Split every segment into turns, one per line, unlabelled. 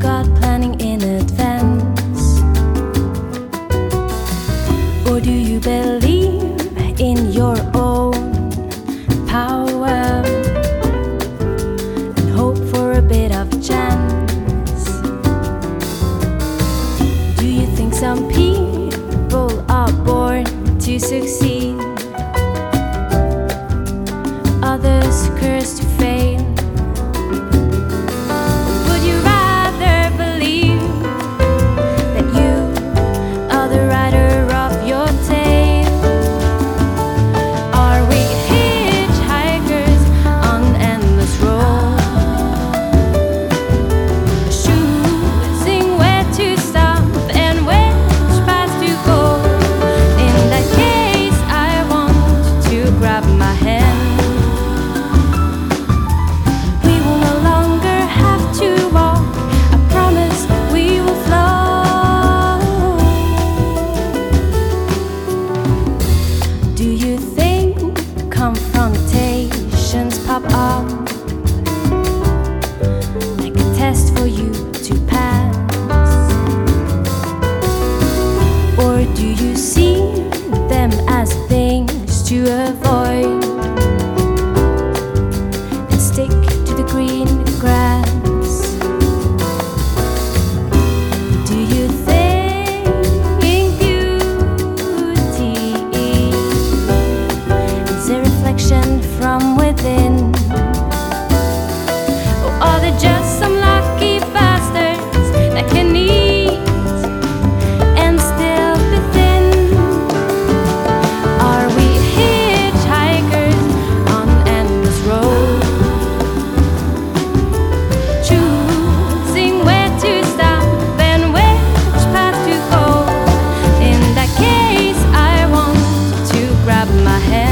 God planning in advance? Or do you believe in your own power and hope for a bit of chance? Do you think some people are born to succeed, others cursed to fail? Would you rather believe that you are the writer of your tale? Are we hitchhikers on an endless road, choosing where to stop and which path to go? In that case, I want to grab my hand. Confrontations pop up like a test for you to pass? Or do you see them as things to avoid and stick to the green grass? Do you think beauty is a reflection from within? Or are they just some lucky bastards that can eat and still be thin? Are we hitchhikers on an endless road, choosing where to stop and which path to go? In that case, I want to grab my hand.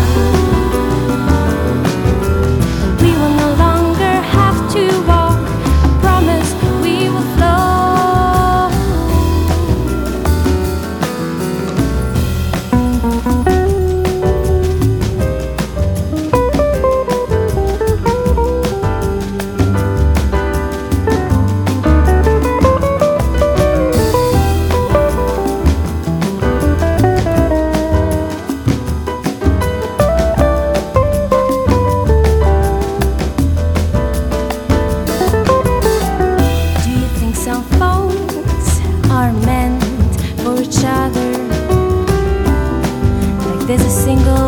Are meant for each other, like there's a single